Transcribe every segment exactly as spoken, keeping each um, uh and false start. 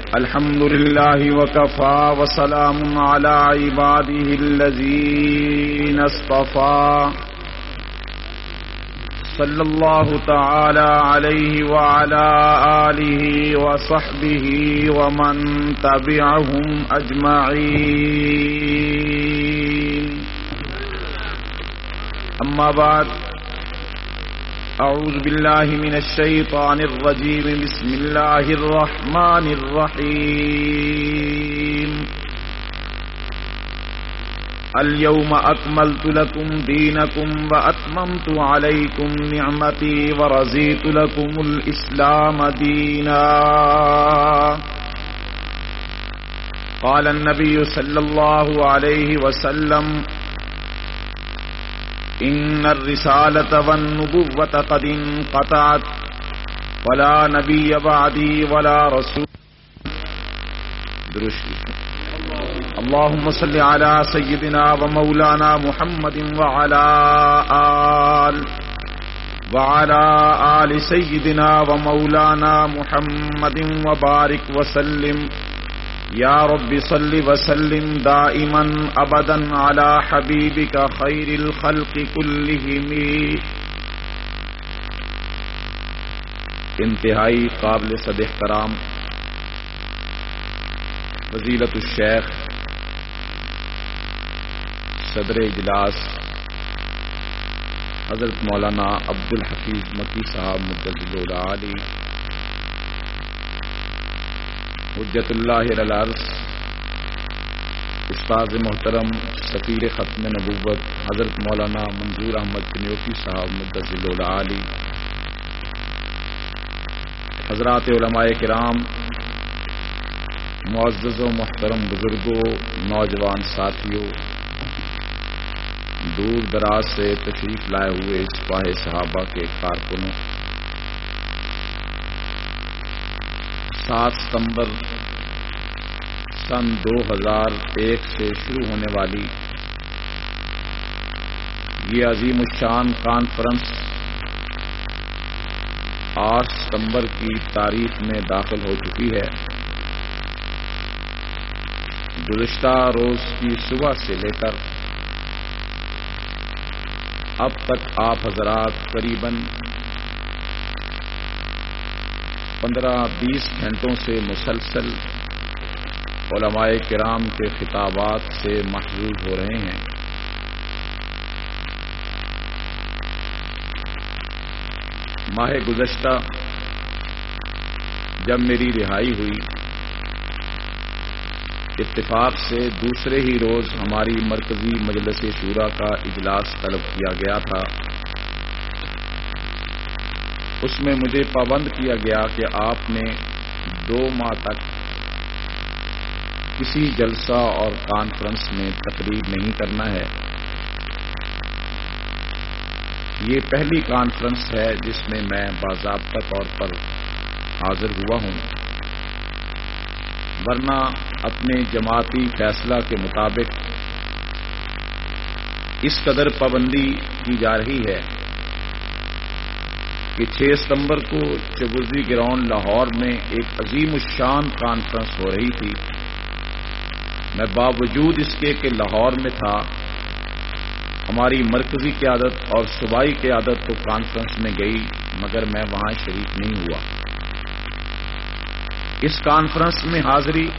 الحمد لله وكفى وسلام على عباده الذين اصطفى صلى الله تعالى عليه وعلى آله وصحبه ومن تبعهم أجمعين. أما بعد، أعوذ بالله من الشيطان الرجيم. بسم الله الرحمن الرحيم. اليوم أكملت لكم دينكم وأتممت عليكم نعمتي ورضيت لكم الإسلام دينا. قال النبي صلى الله عليه وسلم: إن الرسالة والنبوة قد انقطعت ولا نبي بعدي ولا رسول. درشي. اللهم صل على سيدنا ومولانا محمد وعلى آل وعلى آل سيدنا ومولانا محمد وبارك وسلم. یا رب صل وسلم دائما ابدا على حبیبک خیر الخلق کلہم. انتہائی قابل صد احترام فضیلت الشیخ صدر اجلاس حضرت مولانا عبدالحفیظ مکی صاحب مجدد العالی حجت اللہ العرض، استاذ محترم سفیر ختم نبوت حضرت مولانا منظور احمد چنیوٹی صاحب مجدد العالی، حضرات علماء کرام، معزز و محترم بزرگوں، نوجوان ساتھیوں، دور دراز سے تشریف لائے ہوئے سپاہ صحابہ کے کارکنوں، سات ستمبر سن دو ہزار ایک سے شروع ہونے والی یہ عظیم الشان کانفرنس آٹھ ستمبر کی تاریخ میں داخل ہو چکی ہے. گزشتہ روز کی صبح سے لے کر اب تک آپ حضرات قریباً پندرہ بیس گھنٹوں سے مسلسل علماء کرام کے خطابات سے محظوظ ہو رہے ہیں. ماہ گزشتہ جب میری رہائی ہوئی، اتفاق سے دوسرے ہی روز ہماری مرکزی مجلس شورا کا اجلاس طلب کیا گیا تھا. اس میں مجھے پابند کیا گیا کہ آپ نے دو ماہ تک کسی جلسہ اور کانفرنس میں تقریر نہیں کرنا ہے. یہ پہلی کانفرنس ہے جس میں میں باضابطہ طور پر حاضر ہوا ہوں، ورنہ اپنے جماعتی فیصلہ کے مطابق اس قدر پابندی کی جا رہی ہے کہ چھ ستمبر کو چبوزی گراؤنڈ لاہور میں ایک عظیم الشان کانفرنس ہو رہی تھی. میں باوجود اس کے کہ لاہور میں تھا، ہماری مرکزی قیادت اور صوبائی قیادت تو کانفرنس میں گئی مگر میں وہاں شریک نہیں ہوا. اس کانفرنس میں حاضری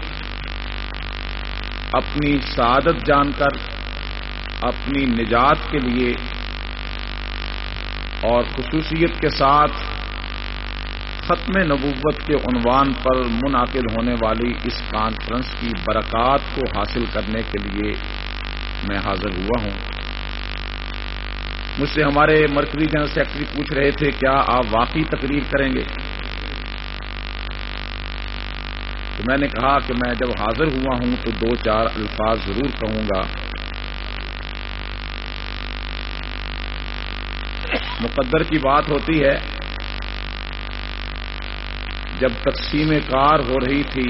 اپنی سعادت جان کر، اپنی نجات کے لیے اور خصوصیت کے ساتھ ختم نبوت کے عنوان پر منعقد ہونے والی اس کانفرنس کی برکات کو حاصل کرنے کے لیے میں حاضر ہوا ہوں. مجھ سے ہمارے مرکزی جنرل سیکرٹری پوچھ رہے تھے کیا آپ واقعی تقریر کریں گے؟ تو میں نے کہا کہ میں جب حاضر ہوا ہوں تو دو چار الفاظ ضرور کہوں گا. مقدر کی بات ہوتی ہے، جب تقسیم کار ہو رہی تھی،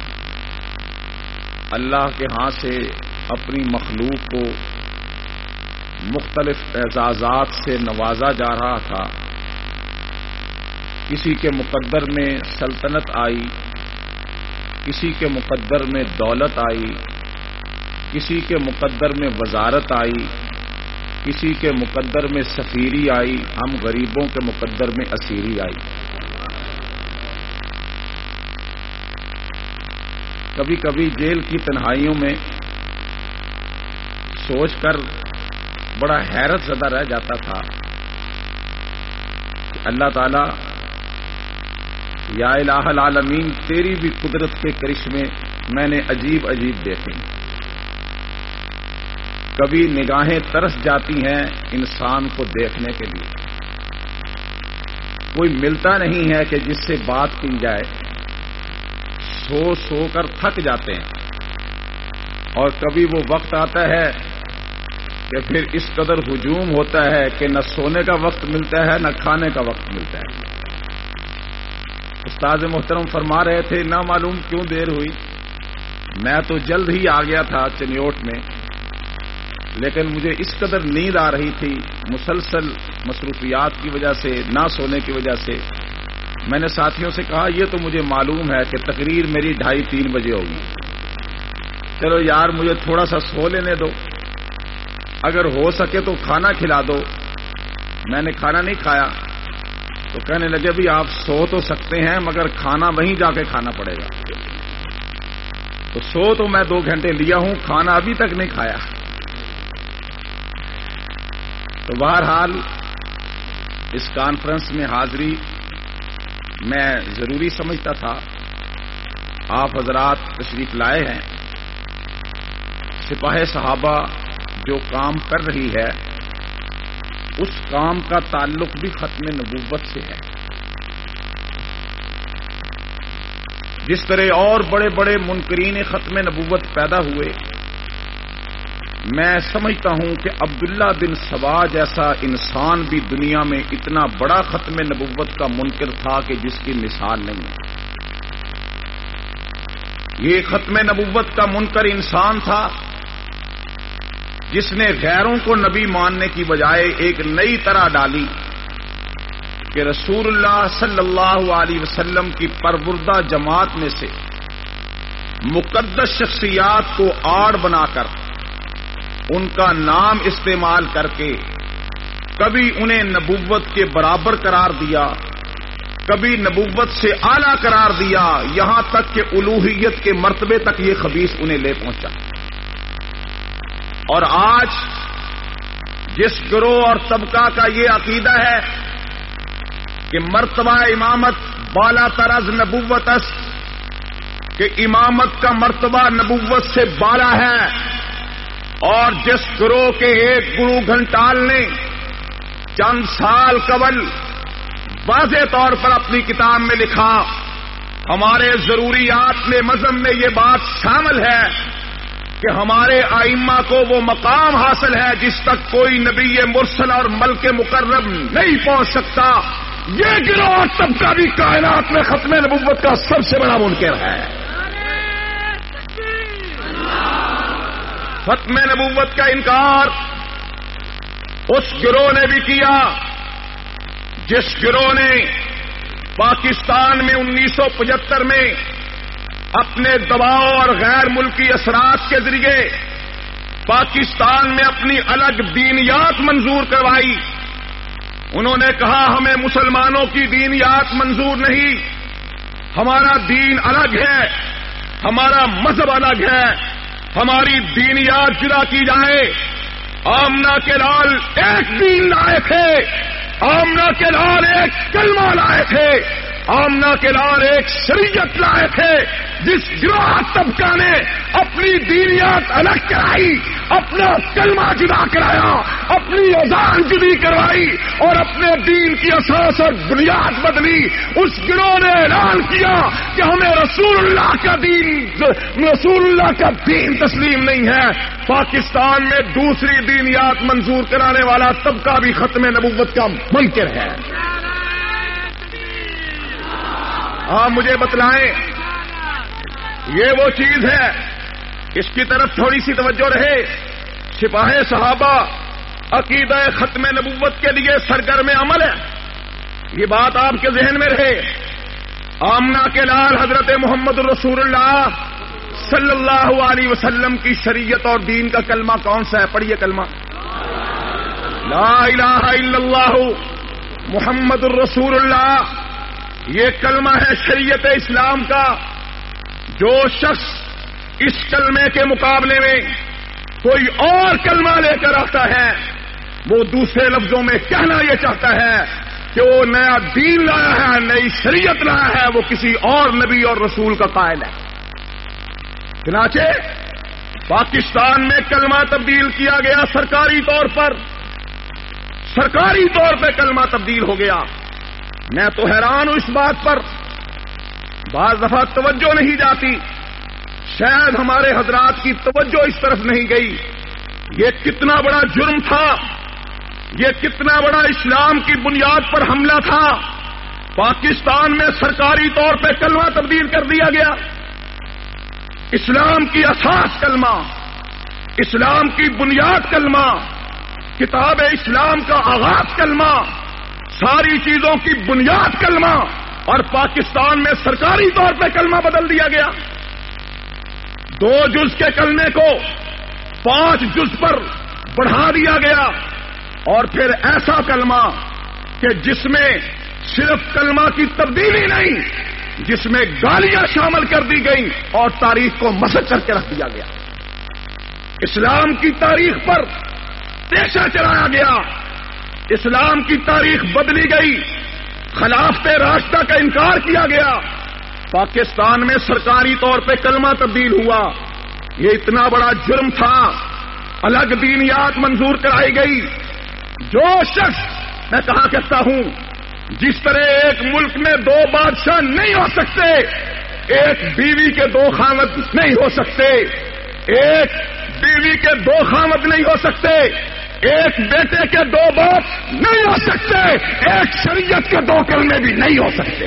اللہ کے ہاں سے اپنی مخلوق کو مختلف اعزازات سے نوازا جا رہا تھا. کسی کے مقدر میں سلطنت آئی، کسی کے مقدر میں دولت آئی، کسی کے مقدر میں وزارت آئی، کسی کے مقدر میں سفیری آئی، ہم غریبوں کے مقدر میں اسیری آئی۔ کبھی کبھی جیل کی تنہائیوں میں سوچ کر بڑا حیرت زدہ رہ جاتا تھا کہ اللہ تعالی یا الہ العالمین، تیری بھی قدرت کے کرشمے میں نے عجیب عجیب دیکھے ہیں۔ کبھی نگاہیں ترس جاتی ہیں انسان کو دیکھنے کے لیے، کوئی ملتا نہیں ہے کہ جس سے بات کی جائے، سو سو کر تھک جاتے ہیں۔ اور کبھی وہ وقت آتا ہے کہ پھر اس قدر ہجوم ہوتا ہے کہ نہ سونے کا وقت ملتا ہے نہ کھانے کا وقت ملتا ہے۔ استاد محترم فرما رہے تھے نہ معلوم کیوں دیر ہوئی، میں تو جلد ہی آ گیا تھا چنیوٹ میں، لیکن مجھے اس قدر نیند آ رہی تھی مسلسل مصروفیات کی وجہ سے، نہ سونے کی وجہ سے۔ میں نے ساتھیوں سے کہا یہ تو مجھے معلوم ہے کہ تقریر میری ڈھائی تین بجے ہوگی، چلو یار مجھے تھوڑا سا سو لینے دو، اگر ہو سکے تو کھانا کھلا دو۔ میں نے کھانا نہیں کھایا تو کہنے لگے بھی آپ سو تو سکتے ہیں مگر کھانا وہیں جا کے کھانا پڑے گا۔ تو سو تو میں دو گھنٹے لیا ہوں، کھانا ابھی تک نہیں کھایا۔ تو بہرحال اس کانفرنس میں حاضری میں ضروری سمجھتا تھا، آپ حضرات تشریف لائے ہیں۔ سپاہ صحابہ جو کام کر رہی ہے اس کام کا تعلق بھی ختم نبوت سے ہے۔ جس طرح اور بڑے بڑے منکرین ختم نبوت پیدا ہوئے، میں سمجھتا ہوں کہ عبداللہ بن سبا جیسا انسان بھی دنیا میں اتنا بڑا ختم نبوت کا منکر تھا کہ جس کی مثال نہیں ہے۔ یہ ختم نبوت کا منکر انسان تھا جس نے غیروں کو نبی ماننے کی بجائے ایک نئی طرح ڈالی کہ رسول اللہ صلی اللہ علیہ وسلم کی پروردہ جماعت میں سے مقدس شخصیات کو آڑ بنا کر ان کا نام استعمال کر کے کبھی انہیں نبوت کے برابر قرار دیا، کبھی نبوت سے اعلیٰ قرار دیا، یہاں تک کہ الوہیت کے مرتبے تک یہ خبیث انہیں لے پہنچا۔ اور آج جس گروہ اور طبقہ کا یہ عقیدہ ہے کہ مرتبہ امامت بالا تر از نبوت است، کہ امامت کا مرتبہ نبوت سے بالا ہے، اور جس گروہ کے ایک گرو گھنٹال نے چند سال قبل واضح طور پر اپنی کتاب میں لکھا ہمارے ضروریات میں مذہب میں یہ بات شامل ہے کہ ہمارے ائمہ کو وہ مقام حاصل ہے جس تک کوئی نبی مرسل اور ملک مقرب نہیں پہنچ سکتا، یہ گروہ اور طبقہ بھی کائنات میں ختم نبوت کا سب سے بڑا منکر ہے۔ ختم نبوت کا انکار اس گروہ نے بھی کیا جس گروہ نے پاکستان میں انیس سو پچہتر میں اپنے دباؤ اور غیر ملکی اثرات کے ذریعے پاکستان میں اپنی الگ دینیات منظور کروائی۔ انہوں نے کہا ہمیں مسلمانوں کی دینیات منظور نہیں، ہمارا دین الگ ہے، ہمارا مذہب الگ ہے، ہماری دینیات جدا کی جائے۔ آمنہ کے لال ایک دین لائے تھے، آمنہ کے لال ایک کلمہ لائے تھے، آمنہ کے لال ایک شریعت لائے تھے۔ جس گروہ طبقہ نے اپنی دینیات الگ کرائی، اپنا کلمہ جدا کرایا، اپنی اذان جدی کروائی اور اپنے دین کی اساس اور بنیاد بدلی، اس گروہ نے اعلان کیا کہ ہمیں رسول اللہ کا دین رسول اللہ کا دین تسلیم نہیں ہے۔ پاکستان میں دوسری دینیات منظور کرانے والا طبقہ بھی ختم نبوت کا منکر ہے۔ آپ مجھے بتلائیں یہ وہ چیز ہے، اس کی طرف تھوڑی سی توجہ رہے۔ سپاہ صحابہ عقیدہ ختم نبوت کے لیے سرگرم عمل ہے، یہ بات آپ کے ذہن میں رہے۔ آمنہ کے لال حضرت محمد رسول اللہ صلی اللہ علیہ وسلم کی شریعت اور دین کا کلمہ کون سا ہے؟ پڑھیے کلمہ لا الہ الا اللہ محمد الرسول اللہ. یہ کلمہ ہے شریعت اسلام کا. جو شخص اس کلمے کے مقابلے میں کوئی اور کلمہ لے کر آتا ہے وہ دوسرے لفظوں میں کہنا یہ چاہتا ہے کہ وہ نیا دین لایا ہے، نئی شریعت لایا ہے، وہ کسی اور نبی اور رسول کا قائل ہے. چنانچہ پاکستان میں کلمہ تبدیل کیا گیا سرکاری طور پر، سرکاری طور پہ کلمہ تبدیل ہو گیا. میں تو حیران ہوں اس بات پر، بعض دفعہ توجہ نہیں جاتی، شاید ہمارے حضرات کی توجہ اس طرف نہیں گئی. یہ کتنا بڑا جرم تھا، یہ کتنا بڑا اسلام کی بنیاد پر حملہ تھا. پاکستان میں سرکاری طور پہ کلمہ تبدیل کر دیا گیا. اسلام کی اساس کلمہ، اسلام کی بنیاد کلمہ، کتاب اسلام کا آغاز کلمہ، ساری چیزوں کی بنیاد کلمہ، اور پاکستان میں سرکاری طور پہ کلمہ بدل دیا گیا. دو جز کے کلمے کو پانچ جز پر بڑھا دیا گیا، اور پھر ایسا کلمہ کہ جس میں صرف کلمہ کی تبدیلی نہیں، جس میں گالیاں شامل کر دی گئیں اور تاریخ کو مسخ کر کے رکھ دیا گیا. اسلام کی تاریخ پر تیشہ چلایا گیا، اسلام کی تاریخ بدلی گئی، خلافت راشدہ کا انکار کیا گیا. پاکستان میں سرکاری طور پہ کلمہ تبدیل ہوا. یہ اتنا بڑا جرم تھا، الگ دینیات منظور کرائی گئی. جو شخص، میں کہا کرتا ہوں، جس طرح ایک ملک میں دو بادشاہ نہیں ہو سکتے، ایک بیوی کے دو خاوند نہیں ہو سکتے، ایک بیوی کے دو خاوند نہیں ہو سکتے، ایک بیٹے کے دو باپ نہیں ہو سکتے، ایک شریعت کے دو کلمے بھی نہیں ہو سکتے.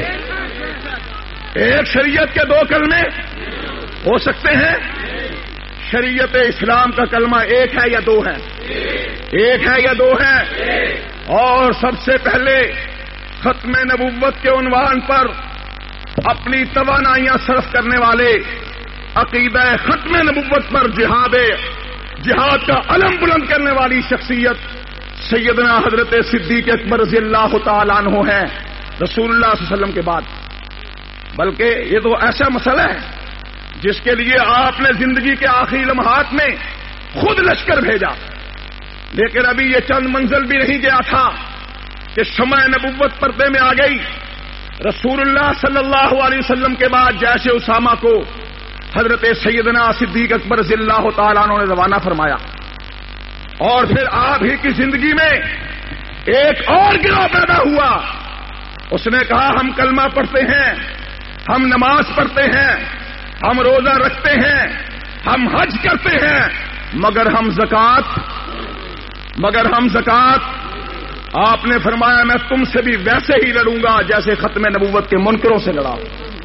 ایک شریعت کے دو کلمے ہو سکتے ہیں؟ شریعت اسلام کا کلمہ ایک ہے یا دو ہے؟ ایک ہے یا دو ہے؟ اور سب سے پہلے ختم نبوت کے عنوان پر اپنی توانائیاں صرف کرنے والے، عقیدہ ختم نبوت پر جہاد جہاد کا علم بلند کرنے والی شخصیت سیدنا حضرت صدیق اکبر رضی اللہ تعالیٰ عنہ ہے، رسول اللہ صلی اللہ علیہ وسلم کے بعد. بلکہ یہ تو ایسا مسئلہ ہے جس کے لیے آپ نے زندگی کے آخری لمحات میں خود لشکر بھیجا، لیکن ابھی یہ چند منزل بھی نہیں گیا تھا کہ شمع نبوت پردے میں آ گئی. رسول اللہ صلی اللہ علیہ وسلم کے بعد جیش اسامہ کو حضرت سیدنا صدیق اکبر رضی اللہ تعالیٰ عنہ نے روانہ فرمایا، اور پھر آپ ہی کی زندگی میں ایک اور گروہ پیدا ہوا. اس نے کہا ہم کلمہ پڑھتے ہیں، ہم نماز پڑھتے ہیں، ہم روزہ رکھتے ہیں، ہم حج کرتے ہیں، مگر ہم زکات مگر ہم زکات آپ نے فرمایا میں تم سے بھی ویسے ہی لڑوں گا جیسے ختم نبوت کے منکروں سے لڑا.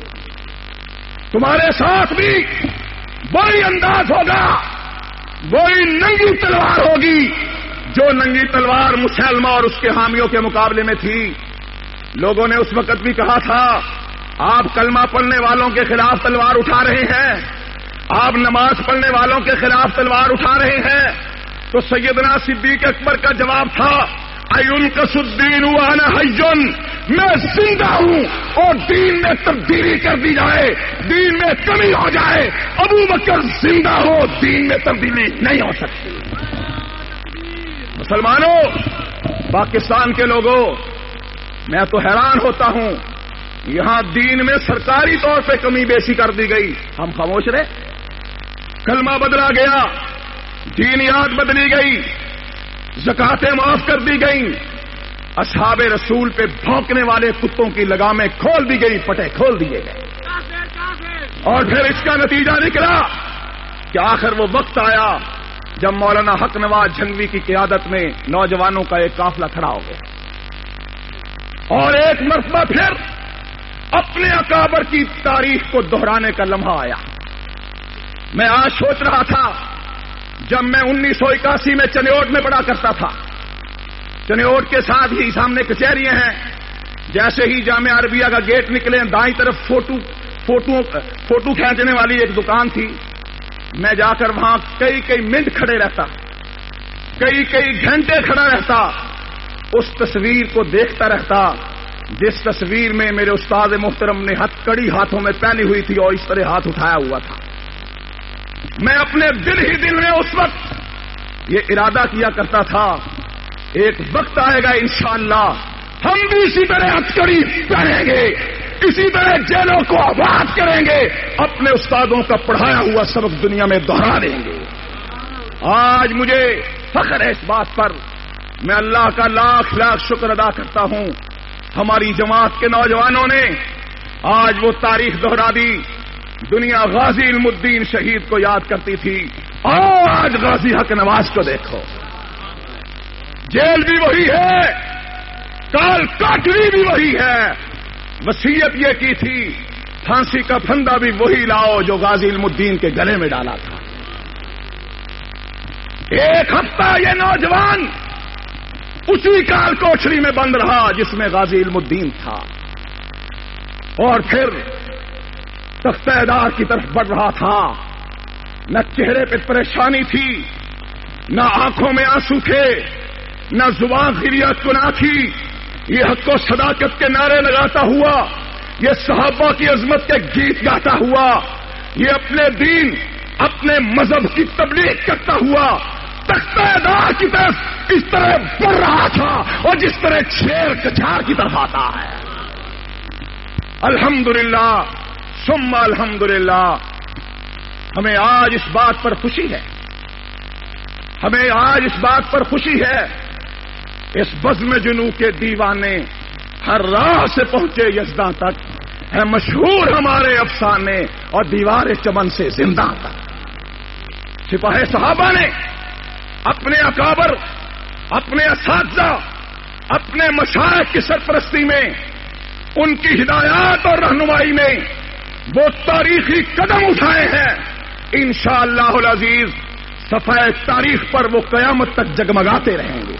تمہارے ساتھ بھی وہی انداز ہوگا، وہی ننگی تلوار ہوگی جو ننگی تلوار مسلمہ اور اس کے حامیوں کے مقابلے میں تھی. لوگوں نے اس وقت بھی کہا تھا آپ کلمہ پڑھنے والوں کے خلاف تلوار اٹھا رہے ہیں، آپ نماز پڑھنے والوں کے خلاف تلوار اٹھا رہے ہیں. تو سیدنا صدیق اکبر کا جواب تھا اَيُنْقَصُ الدِّينُ وَأَنَا حَيٌّ، میں زندہ ہوں اور دین میں تبدیلی کر دی جائے، دین میں کمی ہو جائے، ابو بکر زندہ ہو، دین میں تبدیلی نہیں ہو سکتی. مسلمانوں، پاکستان کے لوگوں، میں تو حیران ہوتا ہوں، یہاں دین میں سرکاری طور پہ کمی بیشی کر دی گئی، ہم خاموش رہے. کلمہ بدلا گیا، دینیات بدلی گئی، زکاتیں معاف کر دی گئیں، اصحاب رسول پہ بھونکنے والے کتوں کی لگامیں کھول دی گئی، پٹے کھول دیے گئے. اور پھر اس کا نتیجہ نکلا کہ آخر وہ وقت آیا جب مولانا حق نواز جھنگوی کی قیادت میں نوجوانوں کا ایک قافلہ کھڑا ہو گیا، اور ایک مرتبہ پھر اپنے اکابر کی تاریخ کو دہرانے کا لمحہ آیا. میں آج سوچ رہا تھا، جب میں انیس سو اکاسی میں چنیوٹ میں پڑھا کرتا تھا، چنیوٹ کے ساتھ ہی سامنے کچہریاں ہیں، جیسے ہی جامعہ عربیہ کا گیٹ نکلے دائیں طرف فوٹو فوٹو فوٹو کھینچنے والی ایک دکان تھی. میں جا کر وہاں کئی کئی منٹ کھڑے رہتا, کئی کئی گھنٹے کھڑا رہتا, اس تصویر کو دیکھتا رہتا جس تصویر میں میرے استاد محترم نے ہتھ کڑی ہاتھوں میں پہنی ہوئی تھی اور اس طرح ہاتھ اٹھایا ہوا تھا. میں اپنے دل ہی دل میں اس وقت یہ ارادہ کیا کرتا تھا ایک وقت آئے گا انشاءاللہ ہم بھی اسی طرح ہتھ کڑی پہنیں گے, اسی طرح جیلوں کو آباد کریں گے, اپنے استادوں کا پڑھایا ہوا سبق دنیا میں دوہرا دیں گے. آج مجھے فخر ہے اس بات پر, میں اللہ کا لاکھ لاکھ شکر ادا کرتا ہوں. ہماری جماعت کے نوجوانوں نے آج وہ تاریخ دوہرا دی. دنیا غازی علم الدین شہید کو یاد کرتی تھی, اور آج غازی حق نواز کو دیکھو, جیل بھی وہی ہے, کال کاٹری بھی وہی ہے, وصیت یہ کی تھی پھانسی کا پھندا بھی وہی لاؤ جو غازی علم الدین کے گلے میں ڈالا تھا. ایک ہفتہ یہ نوجوان اسی کال کوٹھری میں بند رہا جس میں غازی علم الدین تھا, اور پھر تختہ دار کی طرف بڑھ رہا تھا. نہ چہرے پہ پریشانی تھی, نہ آنکھوں میں آنسو تھے, نہ زبان خیریت گناہ تھی. یہ حق و صداقت کے نعرے لگاتا ہوا, یہ صحابہ کی عظمت کے گیت گاتا ہوا, یہ اپنے دین اپنے مذہب کی تبلیغ کرتا ہوا تختہ دار کی طرف اس طرح بڑھ رہا تھا, اور جس طرح شیر کچھار کی طرف آتا ہے. الحمدللہ ثم الحمدللہ, ہمیں آج اس بات پر خوشی ہے, ہمیں آج اس بات پر خوشی ہے اس بزم جنو کے دیوانے ہر راہ سے پہنچے یزداں تک, ہے مشہور ہمارے افسانے اور دیوار چمن سے زندہ تک. سپاہ صحابہ نے اپنے اکابر, اپنے اساتذہ, اپنے مشائخ کی سرپرستی میں, ان کی ہدایات اور رہنمائی میں وہ تاریخی قدم اٹھائے ہیں. انشاءاللہ العزیز صفحہ تاریخ پر وہ قیامت تک جگمگاتے رہیں گے.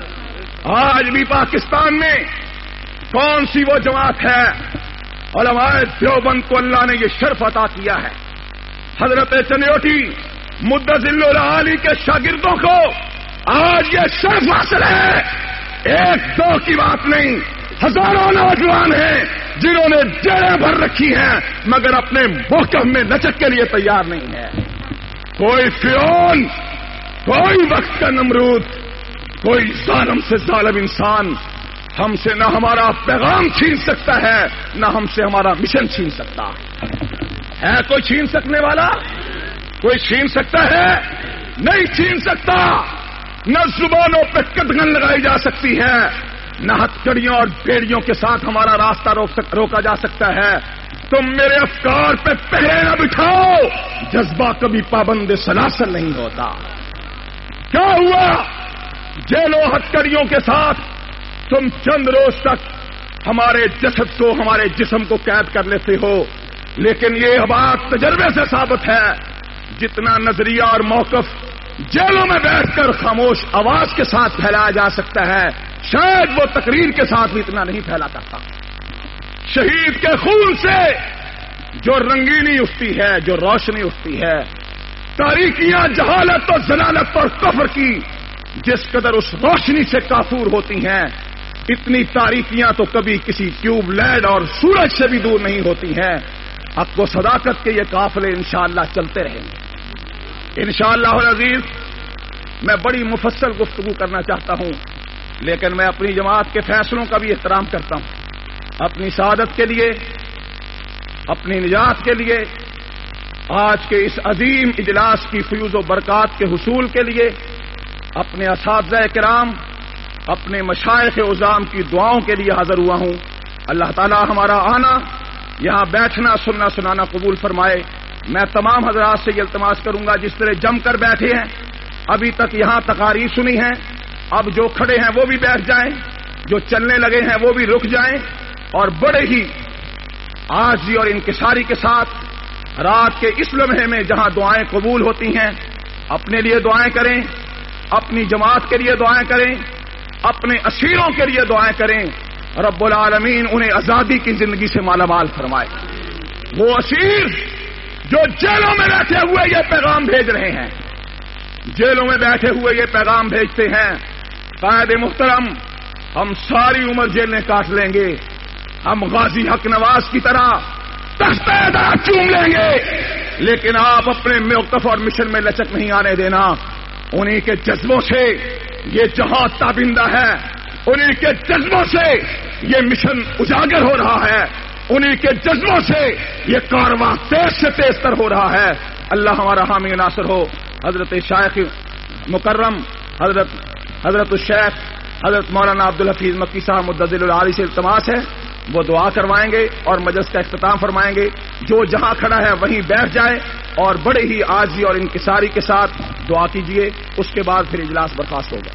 آج بھی پاکستان میں کون سی وہ جماعت ہے, علماء دیوبند کو اللہ نے یہ شرف عطا کیا ہے. حضرت چنیوٹی مدظل العالی کے شاگردوں کو آج یہ شرف حاصل ہے. ایک دو کی بات نہیں, ہزاروں نوجوان ہیں جنہوں نے جیلیں بھر رکھی ہیں مگر اپنے موقف میں لچک کے لیے تیار نہیں ہے. کوئی فرعون, کوئی وقت کا نمرود, کوئی ظالم سے ظالم انسان ہم سے نہ ہمارا پیغام چھین سکتا ہے, نہ ہم سے ہمارا مشن چھین سکتا ہے. کوئی چھین سکنے والا؟ کوئی چھین سکتا ہے؟ نہیں چھین سکتا. نہ زبانوں پہ قدغن لگائی جا سکتی ہے, نہ ہتھکڑیوں اور بیڑیوں کے ساتھ ہمارا راستہ روک سک, روکا جا سکتا ہے. تم میرے افکار پہ پہرے نہ بٹھاؤ, جذبہ کبھی پابند سلاسل نہیں ہوتا. کیا ہوا؟ جیلوں ہتھکڑیوں کے ساتھ تم چند روز تک ہمارے جسد کو, ہمارے جسم کو قید کر لیتے ہو, لیکن یہ بات تجربے سے ثابت ہے جتنا نظریہ اور موقف جیلوں میں بیٹھ کر خاموش آواز کے ساتھ پھیلایا جا سکتا ہے, شاید وہ تقریر کے ساتھ بھی اتنا نہیں پھیلا کرتا. شہید کے خون سے جو رنگینی اٹھتی ہے, جو روشنی اٹھتی ہے, تاریکیاں جہالت اور ضلالت اور کفر کی جس قدر اس روشنی سے کافور ہوتی ہیں, اتنی تاریکیاں تو کبھی کسی ٹیوب لائٹ اور سورج سے بھی دور نہیں ہوتی ہیں. حق و صداقت کے یہ قافلے انشاءاللہ چلتے رہیں گے انشاءاللہ العزیز. میں بڑی مفصل گفتگو کرنا چاہتا ہوں, لیکن میں اپنی جماعت کے فیصلوں کا بھی احترام کرتا ہوں. اپنی سعادت کے لیے, اپنی نجات کے لیے, آج کے اس عظیم اجلاس کی فیوز و برکات کے حصول کے لیے اپنے اساتذہ کرام, اپنے مشائخ عظام کی دعاؤں کے لیے حاضر ہوا ہوں. اللہ تعالی ہمارا آنا, یہاں بیٹھنا, سننا سنانا قبول فرمائے. میں تمام حضرات سے یہ التماس کروں گا جس طرح جم کر بیٹھے ہیں, ابھی تک یہاں تقاریر سنی ہیں, اب جو کھڑے ہیں وہ بھی بیٹھ جائیں, جو چلنے لگے ہیں وہ بھی رک جائیں, اور بڑے ہی عاجزی اور انکساری کے ساتھ رات کے اس لمحے میں جہاں دعائیں قبول ہوتی ہیں اپنے لیے دعائیں کریں, اپنی جماعت کے لیے دعائیں کریں, اپنے اسیروں کے لیے دعائیں کریں, رب العالمین انہیں آزادی کی زندگی سے مالا مال فرمائے. وہ اسیر جو جیلوں میں بیٹھے ہوئے یہ پیغام بھیج رہے ہیں، جیلوں میں بیٹھے ہوئے یہ پیغام بھیجتے ہیں، قائد محترم ہم ساری عمر جیلیں کاٹ لیں گے، ہم غازی حق نواز کی طرح تختہ دار چوم لیں گے، لیکن آپ اپنے موقف اور مشن میں لچک نہیں آنے دینا. انہی کے جذبوں سے یہ جہاد تابندہ ہے، انہی کے جذبوں سے یہ مشن اجاگر ہو رہا ہے، انہی کے جذبوں سے یہ کارواں تیز سے تیز تر ہو رہا ہے. اللہ ہمارا حامی ناصر ہو. حضرت شیخ مکرم حضرت حضرت الشیخ حضرت مولانا عبدالحفیظ مکی صاحب مدظل العالی سے التماس ہے وہ دعا کروائیں گے اور مجلس کا اختتام فرمائیں گے. جو جہاں کھڑا ہے وہیں بیٹھ جائے اور بڑے ہی عاجزی اور انکساری کے ساتھ دعا کیجیے، اس کے بعد پھر اجلاس برخاست ہوگا.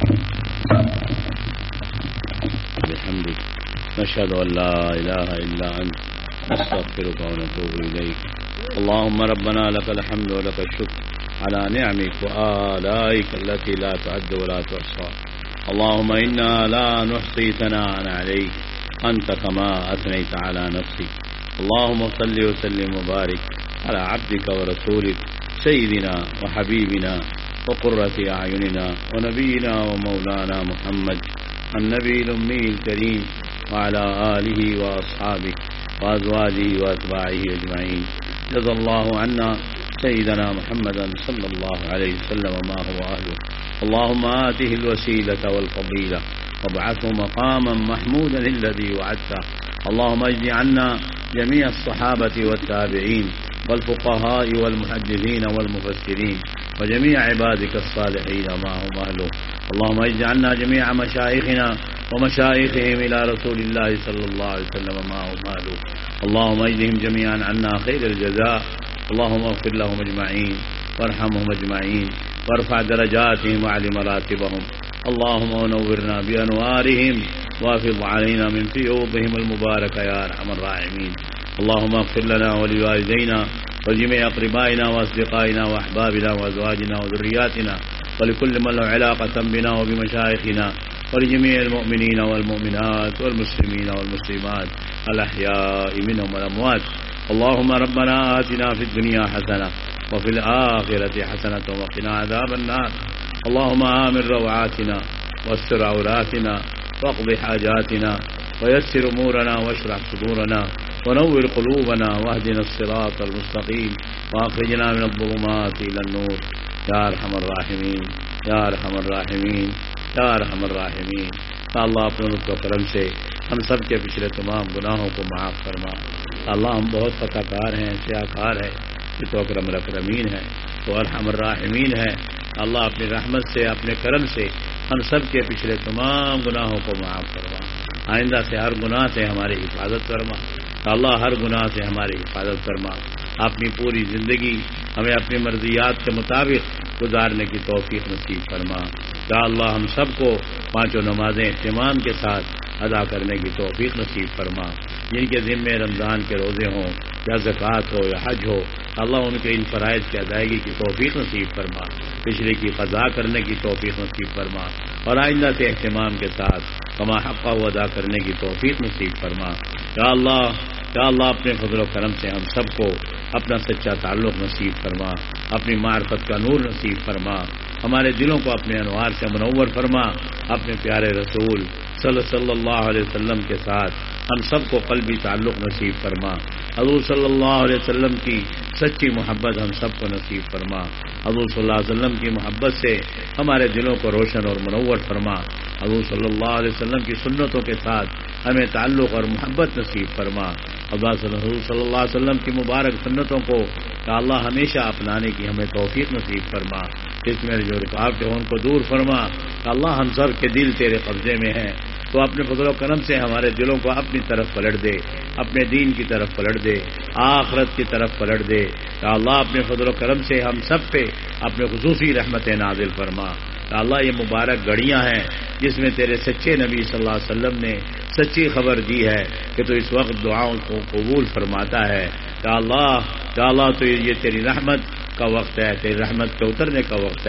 نشهد أن لا إله إلا أنت نستغفرك ونتوب إليك. اللهم ربنا لك الحمد ولك الشكر على نعمك وآلائك التي لا تعد ولا تحصى. اللهم إنا لا نحصي ثناء عليك أنت كما أثنيت على نفسك. اللهم صل وسلم وبارك على عبدك ورسولك سيدنا وحبيبنا وقرة أعيننا ونبينا ومولانا محمد النبي الأمي الكريم وعلى آله وأصحابه وأزواجه وأتباعه أجمعين. جزا الله عنا سيدنا محمدا صلى الله عليه وسلم ما هو أهله. اللهم آته الوسيلة والفضيلة وابعثه مقاما محمودا الذي وعدته. اللهم اجز عنا جميع الصحابة والتابعين والفقهاء والمحدثين والمفسرين وجميع عبادك الصالحين ما هم أهله. اللهم اجز عنا جميع مشايخنا ومشايخهم إلى رسول الله صلى الله عليه وسلم ما هم أهله. اللهم اجزهم جميعا عنا خير الجزاء. اللهم اغفر لهم أجمعين وارحمهم أجمعين وارفع درجاتهم وعلي مراتبهم. اللهم ونورنا بأنوارهم وافض علينا من فيوضهم المباركة يا أرحم الراحمين. اللهم اغفر لنا ولوالدينا ولجميع أقربائنا وأصدقائنا وأحبابنا وأزواجنا وذرياتنا ولكل من له علاقة بنا وبمشايخنا ولجميع المؤمنين والمؤمنات والمسلمين والمسلمات الأحياء منهم والأموات. اللهم ربنا آتنا في الدنيا حسنة وفي الآخرة حسنة وقنا عذاب النار. اللهم آمن روعاتنا واستر عوراتنا واقض حاجاتنا ويسر أمورنا واشرح صدورنا ونور قلوبنا واهدنا الصراط المستقيم واخرجنا من الظلمات إلى النور يا أرحم الراحمين يا أرحم الراحمين یا ارحم الراحمین. اللہ اپنے لطف و کرم سے ہم سب کے پچھلے تمام گناہوں کو معاف فرما. اللہ ہم بہت خطا کار ہیں، سیاہ کار ہے، کہ تو اکرم الاکرمین ہے، تو ارحم الراحمین ہے. اللہ اپنی رحمت سے اپنے کرم سے ہم سب کے پچھلے تمام گناہوں کو معاف فرما. آئندہ سے ہر گناہ سے ہماری حفاظت فرما. اللہ ہر گناہ سے ہماری حفاظت فرما. اپنی پوری زندگی ہمیں اپنی مرضیات کے مطابق گزارنے کی توفیق نصیب فرما. یا اللہ ہم سب کو پانچوں نمازیں اہتمام کے ساتھ ادا کرنے کی توفیق نصیب فرما. جن کے ذمے رمضان کے روزے ہوں یا زکوٰۃ ہو یا حج ہو، اللہ ان کے ان فرائض کی ادائیگی کی توفیق نصیب فرما. پچھلے کی قضا کرنے کی توفیق نصیب فرما اور آئندہ سے اہتمام کے ساتھ کما حقہ ادا کرنے کی توفیق نصیب فرما. یا اللہ یا اللہ اپنے فضل و کرم سے ہم سب کو اپنا سچا تعلق نصیب فرما، اپنی معرفت کا نور نصیب فرما، ہمارے دلوں کو اپنے انوار سے منور فرما. اپنے پیارے رسول صلی صلی اللہ علیہ وسلم کے ساتھ ہم سب کو قلبی تعلق نصیب فرما. حضور صلی اللہ علیہ وسلم کی سچی محبت ہم سب کو نصیب فرما. حضور صلی اللہ علیہ وسلم کی محبت سے ہمارے دلوں کو روشن اور منور فرما. حضور صلی اللہ علیہ وسلم کی سنتوں کے ساتھ ہمیں تعلق اور محبت نصیب فرما. حضور صلی اللہ علیہ وسلم کی مبارک سنتوں کو یا اللہ ہمیشہ اپنانے کی ہمیں توفیق نصیب فرما. اس میں جو رکاوٹیں ہیں ان کو دور فرما. اللہ ہم سب کے دل تیرے قبضے میں ہیں، تو اپنے فضل و کرم سے ہمارے دلوں کو اپنی طرف پلٹ دے، اپنے دین کی طرف پلٹ دے، آخرت کی طرف پلٹ دے. یا اللہ اپنے فضل و کرم سے ہم سب پہ اپنے خصوصی رحمت نازل فرما. یا اللہ یہ مبارک گھڑیاں ہیں جس میں تیرے سچے نبی صلی اللہ علیہ وسلم نے سچی خبر دی ہے کہ تو اس وقت دعاؤں کو قبول فرماتا ہے. یا اللہ یا اللہ تو یہ تیری رحمت کا وقت ہے، تیری رحمت کے اترنے کا وقت ہے.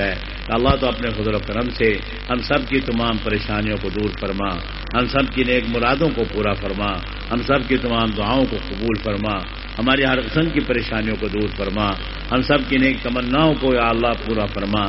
اللہ تو اپنے فضل و کرم سے ہم سب کی تمام پریشانیوں کو دور فرما، ہم سب کی نیک مرادوں کو پورا فرما، ہم سب کی تمام دعاؤں کو قبول فرما، ہماری ہر قسم کی پریشانیوں کو دور فرما، ہم سب کی نیک تمناؤں کو یا اللہ پورا فرما۔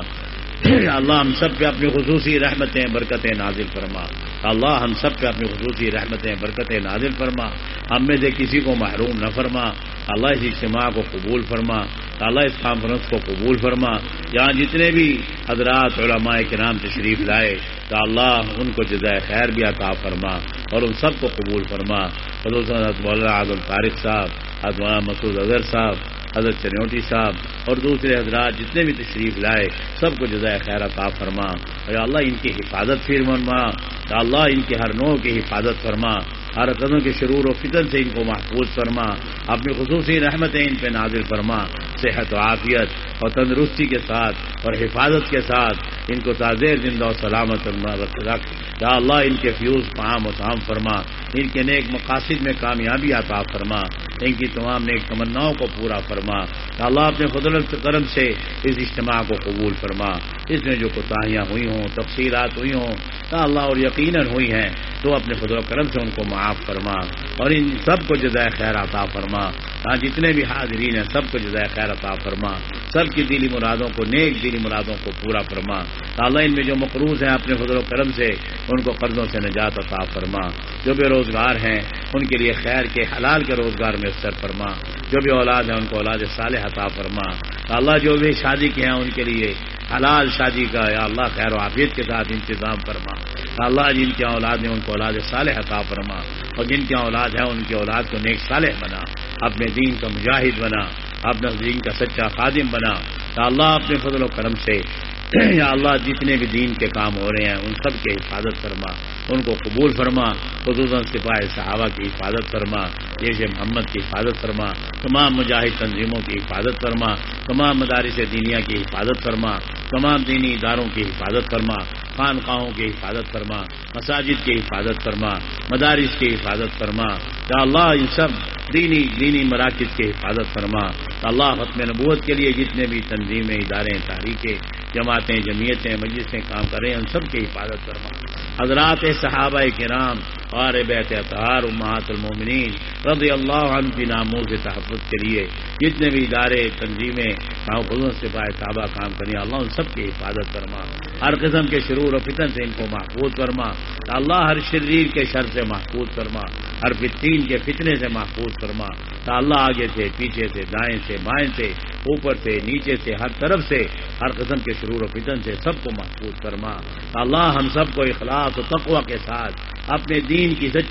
یا اللہ ہم سب پہ اپنی خصوصی رحمتیں برکتیں نازل فرما، اللہ ہم سب پہ اپنی خصوصی رحمتیں برکتیں نازل فرما، ہم میں سے کسی کو محروم نہ فرما، اللہ اس اجتماع کو قبول فرما، اللہ اس کانفرنس کو قبول فرما، یہاں جتنے بھی حضرات علماء کرام تشریف لائے تو اللہ ان کو جزائے خیر بھی عطا فرما اور ان سب کو قبول فرما، خصوصاً حضرت مولانا عادل طارق صاحب، حضرت مولانا مسعود اظہر صاحب، حضرت چنوٹی صاحب اور دوسرے حضرات جتنے بھی تشریف لائے سب کو جزائے خیر عطا فرما، اور اللہ ان کی حفاظت فرما، یا اللہ ان کی ہر نوع کی حفاظت فرما، ہر قدم کے شرور و فتن سے ان کو محفوظ فرما، اپنی خصوصی رحمتیں ان پہ نازل فرما، صحت و عافیت اور تندرستی کے ساتھ اور حفاظت کے ساتھ ان کو تازہ زندہ و سلامت رکھ، یا اللہ ان کے فیوز فہم و تام فرما، ان کے نیک مقاصد میں کامیابی عطا فرما، ان کی تمام نیک تمناؤں کو پورا فرما، یا اللہ اپنے فضل و کرم سے اس اجتماع کو قبول فرما، اس میں جو کوتاہیاں ہوئی ہوں، تفصیلات ہوئی ہوں، یا اللہ اور یقیناً ہوئی ہیں تو اپنے فضل و کرم سے ان کو معاف فرما اور ان سب کو جزائے خیر عطا فرما، ہاں جتنے بھی حاضرین ہیں سب کو جزائے خیر عطا فرما، سب کی دلی مرادوں کو نیک دلی مرادوں کو پورا فرما، اللہ ان میں جو مقروض ہیں اپنے فضل و کرم سے ان کو قرضوں سے نجات عطا فرما، جو بے روزگار ہیں ان کے لیے خیر کے حلال کے روزگار میں سر فرما، جو بھی اولاد ہیں ان کو اولاد صالح عطا فرما، اللہ جو بھی شادی کے ہیں ان کے لیے حلال شادی کا یا اللہ خیر و عافیت کے ساتھ انتظام فرما، اللہ جن کے اولاد ہیں ان کو اولاد صالح عطا فرما، اور جن کے اولاد ہیں ان کی اولاد کو نیک صالح بنا، اپنے دین کا مجاہد بنا، اپنے دین کا سچا خادم بنا، یا اللہ اپنے فضل و کرم سے یا اللہ جتنے بھی دین کے کام ہو رہے ہیں ان سب کی حفاظت فرما، ان کو قبول فرما، خصوصاً سپاہی صحابہ کی حفاظت فرما، جیش محمد کی حفاظت فرما، تمام مجاہد تنظیموں کی حفاظت فرما، تمام مدارس دینیہ کی حفاظت فرما، تمام دینی اداروں کی حفاظت فرما، خانقاہوں کی حفاظت فرما، مساجد کی حفاظت فرما، مدارس کی حفاظت فرما، یا اللہ ان سب دینی دینی مراکز کی حفاظت فرما، اللہ ختم نبوت کے لیے جتنے بھی تنظیمیں ادارے تحریکیں جماعتیں جمعیتیں مجلسیں کام کر رہے ہیں ان سب کی حفاظت فرما، حضرات صحابہ کرام اور بیت اطہار امہات المومنین رضی اللہ عنہ کی ناموز تحفظ کے لیے جتنے بھی ادارے تنظیمیں محفوظ سپاہی صحابہ کام کریں اللہ ان سب کی حفاظت فرما، ہر قسم کے شرور و فتن سے ان کو محفوظ فرما، اللہ ہر شریر کے شر سے محفوظ فرما، ہر فتین کے فتنے سے محفوظ فرما، اللہ آگے سے پیچھے سے دائیں سے بائیں سے اوپر سے نیچے سے ہر طرف سے ہر قسم کے شرور و فتن سے سب کو محفوظ فرما، اللہ ہم سب کو اخلاص و تقوی کے ساتھ اپنے دین کی سچی